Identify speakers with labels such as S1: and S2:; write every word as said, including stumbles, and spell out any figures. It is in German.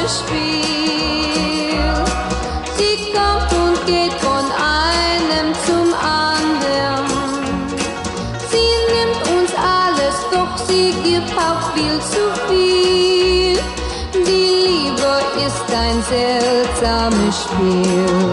S1: Spiel. Sie kommt und geht von einem zum anderen. Sie nimmt uns alles, doch sie gibt auch viel zu viel. Die Liebe ist ein seltsames Spiel.